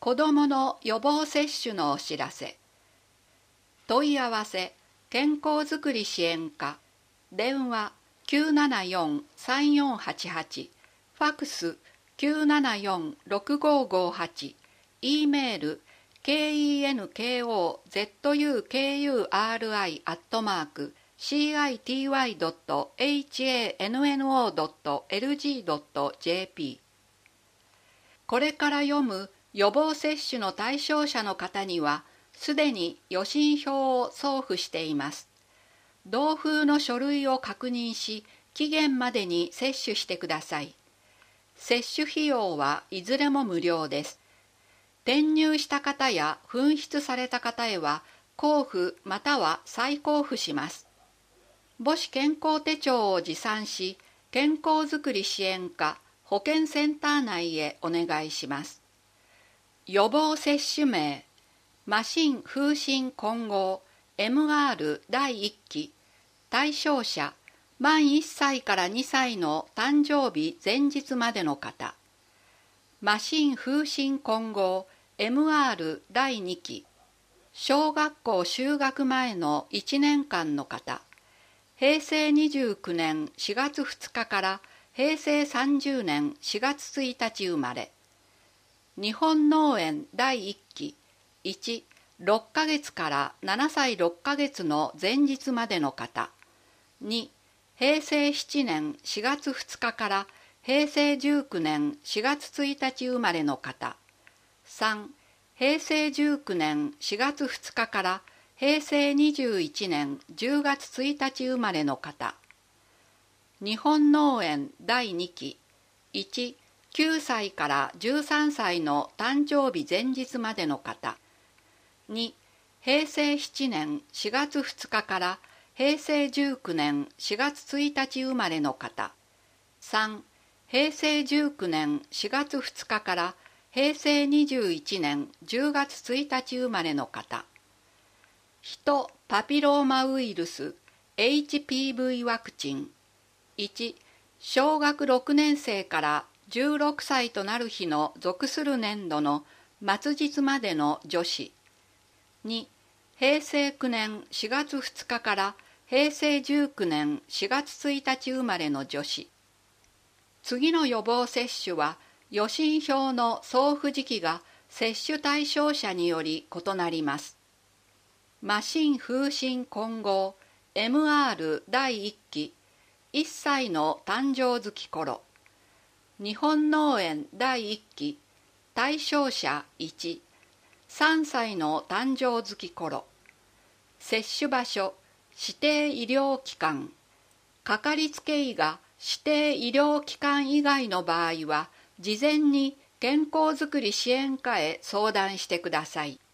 子どもの予防接種のお知らせ。問い合わせ健康づくり支援課、電話974-3488、ファクス974-6558、E メール kenkozukuri@city.hanno.lg.jp。 これから読む予防接種の対象者の方には、すでに予診票を送付しています。同封の書類を確認し、期限までに接種してください。接種費用はいずれも無料です。転入した方や紛失された方へは、交付または再交付します。母子健康手帳を持参し、健康づくり支援課保健センター内へお願いします。予防接種名、麻疹風疹混合 MR 第1期、対象者、満1歳から2歳の誕生日前日までの方。麻疹風疹混合 MR 第2期、小学校就学前の1年間の方。平成29年4月2日から平成30年4月1日生まれ。日本脳炎第1期、1、6ヶ月から7歳6ヶ月の前日までの方。2、平成7年4月2日から平成19年4月1日生まれの方。3、平成19年4月2日から平成21年10月1日生まれの方。日本脳炎第2期、1、9歳から13歳の誕生日前日までの方。2、平成7年4月2日から平成19年4月1日生まれの方。3、平成19年4月2日から平成21年10月1日生まれの方。ヒトパピローマウイルス HPV ワクチン。1、小学6年生から16歳となる日の属する年度の末日までの女子。2、平成9年4月2日から平成19年4月1日生まれの女子。次の予防接種は予診票の送付時期が接種対象者により異なります。麻疹風疹混合 MR 第1期、1歳の誕生月頃。日本脳炎第1期、対象者1、3歳の誕生月頃。接種場所、指定医療機関。かかりつけ医が指定医療機関以外の場合は、事前に健康づくり支援課へ相談してください。